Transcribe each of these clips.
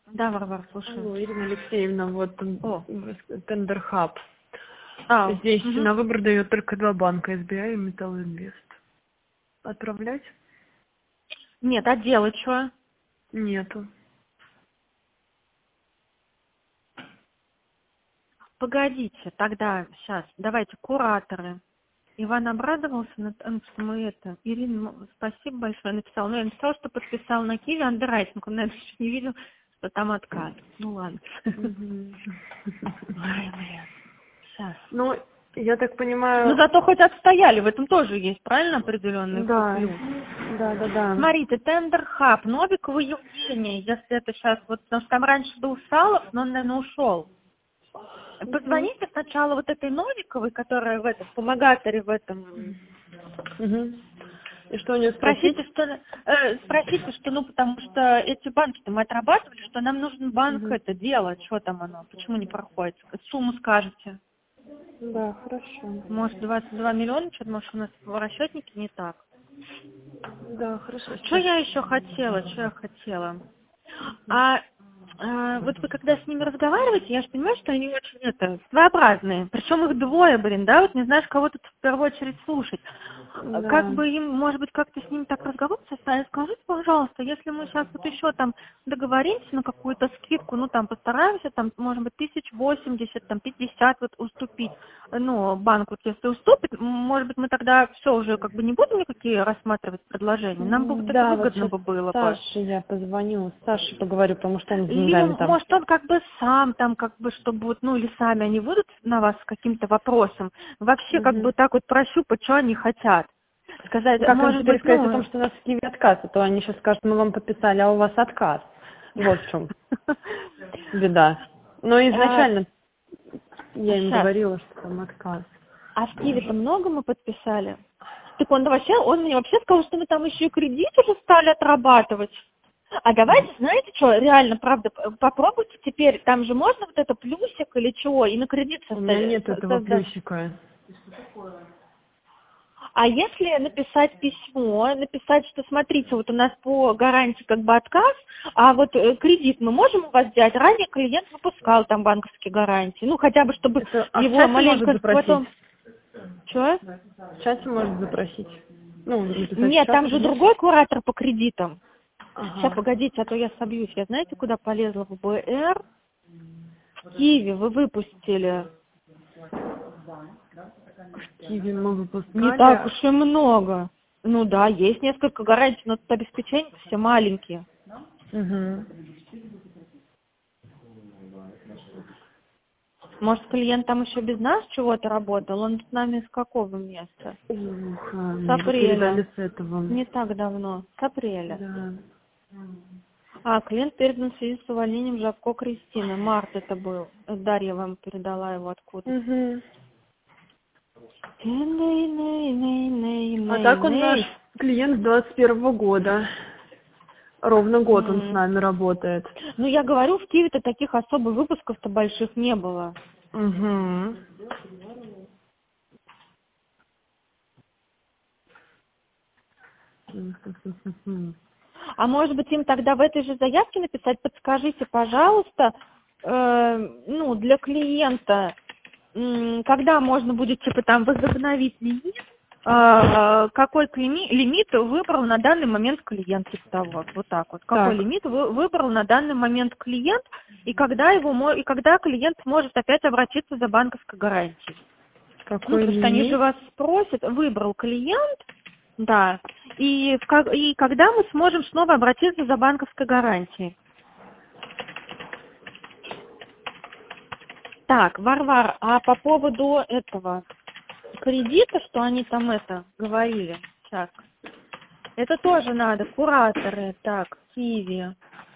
Да, Варвар, слушаю. Алло, Ирина Алексеевна, вот Тендерхаб. Здесь Угу. на выбор дает только два банка, SBI и Металлинвест. Отправлять? Нет, а делать что? Нету. Погодите, тогда, сейчас, давайте, кураторы. Иван обрадовался, что мы это... Ирина, спасибо большое, написал. Ну, я написала, что подписал на Киви андеррайтинг, он, наверное, еще не видел, что там откат. Ну, ладно. Ой, блин. Сейчас. Ну, я так понимаю... Ну, зато хоть отстояли, в этом тоже есть, правильно, определенный плюс? Да. Смотрите, Тендерхаб, Новикова Евгения, если это сейчас, вот, потому что там раньше был Салов, но он, наверное, ушел. Позвоните сначала вот этой Новиковой, которая в этом, помогаторе в этом. И что у нее спросить? Спросите, что, ну, потому что эти банки-то мы отрабатывали, что нам нужен банк это делать, что там оно, почему не проходит. Сумму скажете. Да, хорошо. Может, 22 миллиона, что-то, может, у нас в расчетнике не так. Да, хорошо. Что я еще хотела? Вот вы когда с ними разговариваете, я же понимаю, что они очень своеобразные. Причем их двое, да, вот не знаешь, кого тут в первую очередь слушать. Да. Как бы им, может быть, как-то с ними так разговор составить, скажите, пожалуйста, если мы сейчас вот еще там договоримся на какую-то скидку, ну там постараемся, там, может быть, 1080, там 50 вот уступить, ну, банк вот если уступит, может быть, мы тогда все уже как бы не будем никакие рассматривать предложения, нам бы вот это выгодно бы было бы. Саше я позвоню, с Сашей поговорю, потому что он с Или, деньгами там. может, он как бы сам там, как бы, чтобы вот, ну, или сами они выйдут на вас с каким-то вопросом, вообще как бы так вот прощупать, что они хотят. Сказать, Как им может теперь быть, сказать о том, что у нас в Киеве отказ, а то они сейчас скажут, мы вам подписали, а у вас отказ. Вот в чем беда. Но изначально я им говорила, что там отказ. А в Киеве-то много мы подписали? Так он мне вообще сказал, что мы там еще и кредит уже стали отрабатывать. А давайте, знаете что, реально, правда, попробуйте теперь, там же можно вот это плюсик или чего, и на кредит создать. У меня нет этого плюсика. А если написать письмо, написать, что смотрите, вот у нас по гарантии как бы отказ, а вот кредит мы можем у вас взять? Ранее клиент выпускал там банковские гарантии, ну хотя бы чтобы его маленько потом... Что? В чате может запросить. Ну, нет, там же другой куратор по кредитам. Сейчас, погодите, а то я собьюсь. Я знаете, куда полезла в БР? В Киеве вы выпустили. В Киеве мы выпускали. Не так уж и много. Ну да, есть несколько гарантий, но тут обеспечения все маленькие. Может, клиент там еще без нас чего-то работал? Он с нами с какого места? С апреля. С этого. Не так давно. С апреля. Да. Клиент передан в связи с увольнением Жабко Кристины. Март это был. Дарья вам передала его откуда. А так он наш клиент с 21 года. Ровно год он с нами работает. Ну, я говорю, в Киеве-то таких особо выпусков-то больших не было. А может быть, им тогда в этой же заявке написать, подскажите, пожалуйста, ну, для клиента, когда можно будет, типа, там, возобновить лимит, какой лимит выбрал на данный момент клиент, типа того, вот так вот. Какой лимит выбрал на данный момент клиент, и когда клиент сможет опять обратиться за банковской гарантией. Какой потому что они же вас спросят, выбрал клиент, да, и когда мы сможем снова обратиться за банковской гарантией. Так, Варвар, а по поводу этого кредита, что они там говорили, сейчас, это тоже надо, кураторы, так, Киви.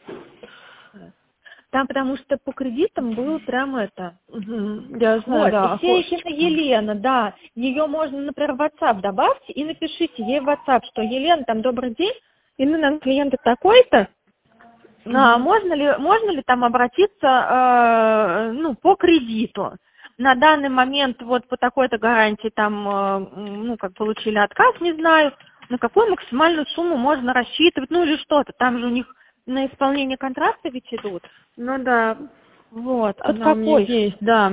Там, потому что по кредитам было прям Я знаю, да. Исеякина Елена, да. Ее можно, например, в WhatsApp добавьте и напишите ей в WhatsApp, что Елена, там, добрый день, именно клиента такой-то. Можно ли там обратиться, ну, по кредиту? На данный момент вот по такой-то гарантии там, ну, как получили отказ, не знаю, на какую максимальную сумму можно рассчитывать, ну, или что-то. Там же у них на исполнение контракта ведь идут. Ну да. Вот. Под Она у меня какой? есть, да.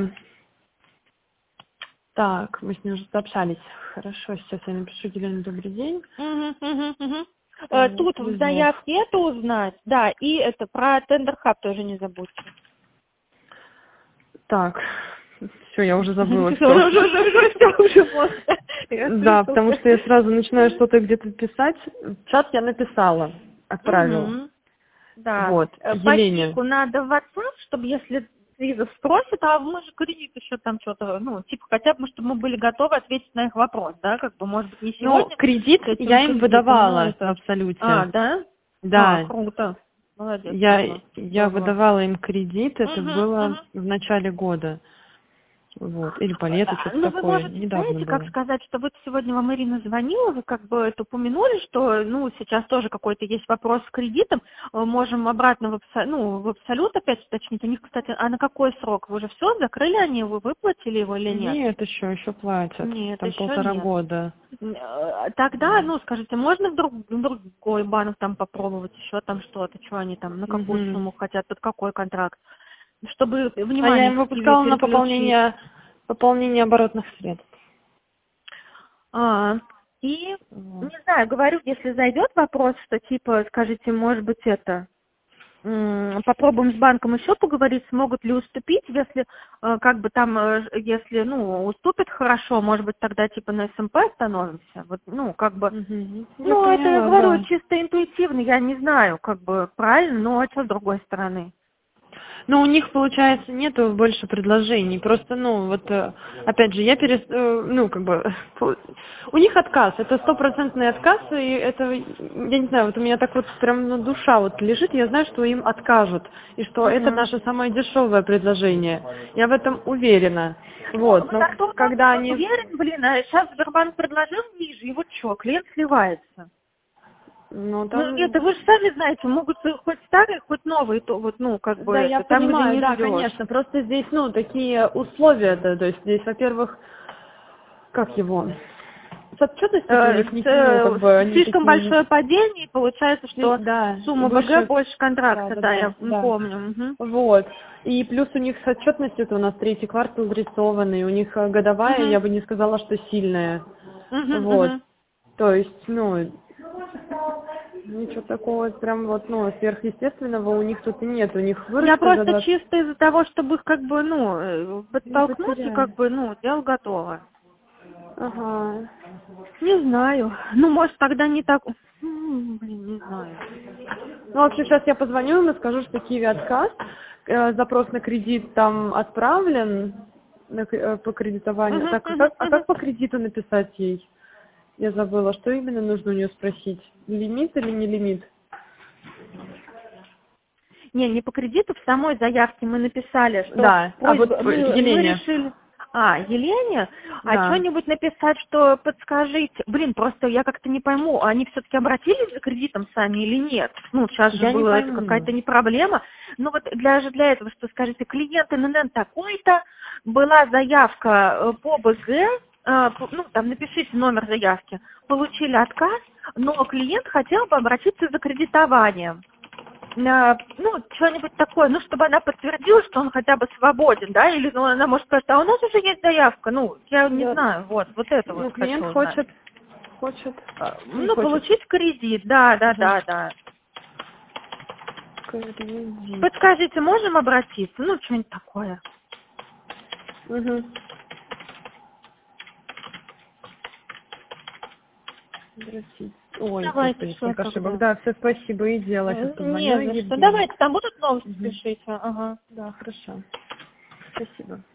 Так, мы с ней уже сообщались. Хорошо, сейчас я напишу Елене добрый день. Вот, Тут в заявке это узнать, да, и это про Tender Hub тоже не забудьте. Так, все, я уже забыла. Да, потому что я сразу начинаю что-то где-то писать. В чат я написала, отправила. Да. Вот, Елене. Надо в WhatsApp, чтобы если визов спросит, а мы же кредит еще там что-то, ну, типа, хотя бы, чтобы мы были готовы ответить на их вопрос, да, как бы, может быть, не сегодня. Ну, кредит я им выдавала в абсолюте. А, да? Да. Круто. Молодец. Я выдавала им кредит, это было в начале года. Вот. Или по лету, что-то такое. Вы можете, недавно знаете, было. как сказать, что вот сегодня вам Ирина звонила, вы как бы это упомянули, что, ну, сейчас тоже какой-то есть вопрос с кредитом, можем обратно в абсолют опять уточнить. У них, кстати, а на какой срок? Вы уже все закрыли они, вы выплатили его или нет? Нет, еще платят. Нет, там еще 1,5 нет. года. Тогда, ну, скажите, можно в другой банк там попробовать еще там что-то, что они там, на какую сумму хотят, под какой контракт? Чтобы внимание... А я им выпускала на пополнение оборотных средств. И, не знаю, говорю, если зайдет вопрос, что типа, скажите, может быть, это, попробуем с банком еще поговорить, смогут ли уступить, если, как бы там, если, ну, уступят хорошо, может быть, тогда типа на СМП остановимся, вот, ну, как бы, ну, это, я говорю, чисто интуитивно, я не знаю, как бы, правильно, но а что с другой стороны? Ну, у них, получается, нету больше предложений. Просто, ну, вот, опять же, у них отказ. Это 100% отказ, и это, я не знаю, вот у меня так вот прям, ну, душа вот лежит, я знаю, что им откажут, и что это наше самое дешевое предложение. Я в этом уверена. Вот, но когда они... Уверен, блин, а сейчас Сбербанк предложил ниже, и вот что, клиент сливается. Ну, там... нет, вы же сами знаете, могут хоть старые, хоть новые, то вот, ну, как бы, да, я там понимаю, не да, ждёшь. конечно, просто здесь, ну, такие условия, да, то есть здесь, во-первых, как его, с отчетностью у них не как бы... Слишком большое падение, и получается, что да, сумма ВГ больше контракта, да, я помню. Вот, и плюс у них с отчетностью, это у нас 3-й квартал нарисованный, у них годовая, я бы не сказала, что сильная, вот, то есть, ну... Ничего такого прям вот, ну, сверхъестественного у них тут и нет, у них выручка. Я просто чисто из-за того, чтобы их как бы, ну, подтолкнуть, и как бы, ну, дело готово. Ага. Не знаю. Ну, может, тогда не так... Блин, не знаю. Ну, вообще, сейчас я позвоню им и скажу, что Киви отказ, запрос на кредит там отправлен по кредитованию. Так, а как по кредиту написать ей? Я забыла, что именно нужно у нее спросить? Лимит или не лимит? Не по кредиту, в самой заявке мы написали, что... Да, а вот Елене. Мы решили... Елене? Да. Что-нибудь написать, что подскажите? Блин, просто я как-то не пойму, они все-таки обратились за кредитом сами или нет? Ну, сейчас же была это какая-то не проблема. Ну, вот для этого, что скажите, клиент ННН такой-то, была заявка по БГ, ну, там напишите номер заявки, получили отказ, но клиент хотел бы обратиться за кредитованием. Ну, что-нибудь такое, ну, чтобы она подтвердила, что он хотя бы свободен, да, или, ну, она может сказать, а у нас уже есть заявка, ну, я не знаю, вот это вот. Клиент хочет, получить кредит, да. Кредит. Подскажите, можем обратиться, ну, что-нибудь такое. Ой, давайте, ошибок. Да, все, спасибо, и дело. Сейчас позвоню. Не за что. Давайте, там будут новости, пишите. Да, хорошо. Спасибо.